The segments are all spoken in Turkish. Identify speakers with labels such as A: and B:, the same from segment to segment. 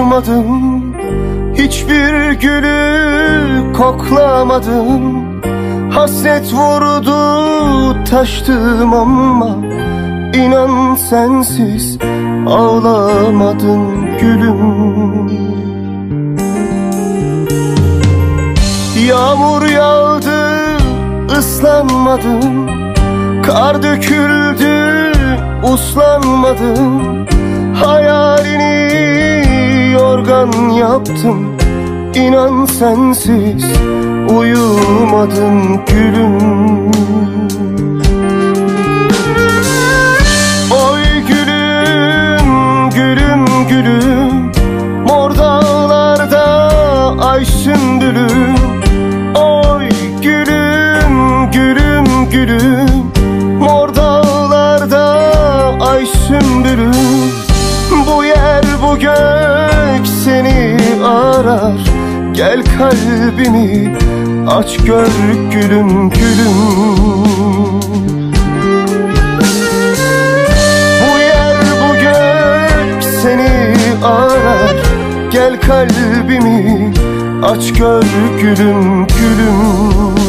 A: Dokunmadım, hiçbir gülü koklamadım. Hasret vurdu, taştım ama İnan sensiz ağlamadım gülüm. Yağmur yağdı, ıslanmadım. Kar döküldü, uslanmadım. Hayalini yorgan yaptım. İnan sensiz uyumadım gülüm. Oy gülüm, gülüm, gülüm. Mor dağlarda ay sümbülüm. Oy gülüm, gülüm, gülüm. Mor dağlarda ay sümbülüm. Bu yer bu gök seni arar. Gel kalbimi aç gör gülüm, gülüm. Bu yer bu gök seni arar. Gel kalbimi aç gör gülüm, gülüm.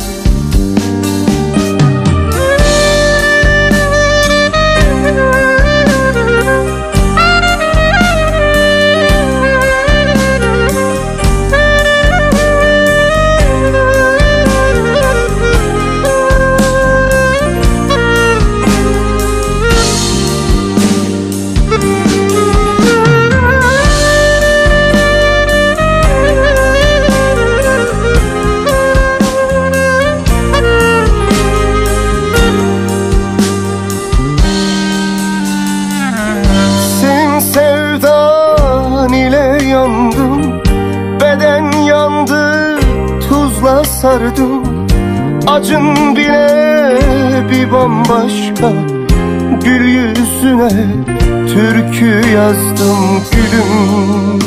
A: Yandım, beden yandı, tuzla sardım. Acın bile bir bambaşka. Gül yüzüne türkü yazdım gülüm.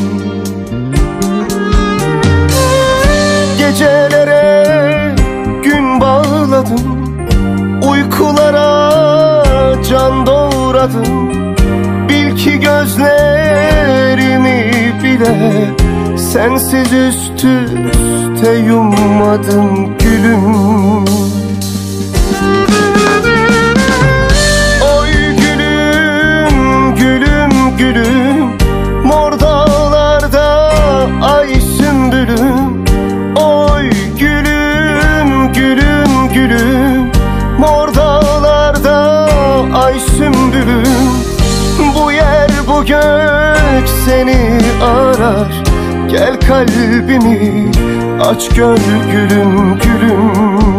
A: Gecelere gün bağladım, uykulara can doğradım. Bil ki gözlerimi bile sensiz üst üste yummadım gülüm. Oy gülüm, gülüm, gülüm. Mor dağlarda ay sümbülüm. Oy gülüm, gülüm, gülüm. Mor dağlarda ay sümbülüm. Bu yer bu gök seni arar. Gel kalbimi aç gör gülüm, gülüm.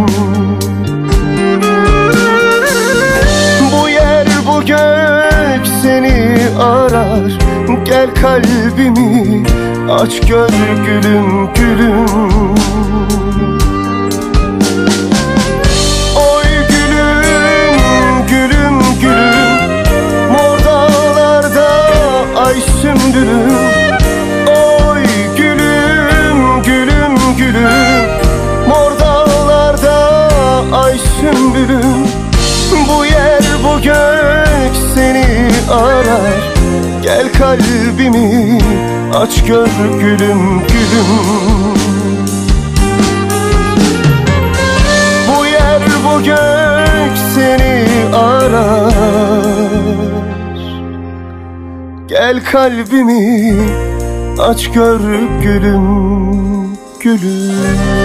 A: Bu yer bu gök seni arar. Gel kalbimi aç gör gülüm, gülüm. Oy gülüm, gülüm, gülüm. Ay sümbülüm. Oy gülüm, gülüm, gülüm. Mor dağlarda ay sümbülüm. Bu yer bu gök seni arar. Gel kalbimi aç gör gülüm, gülüm. Bu yer bu gök seni arar. Gel kalbimi aç gör gülüm, gülüm.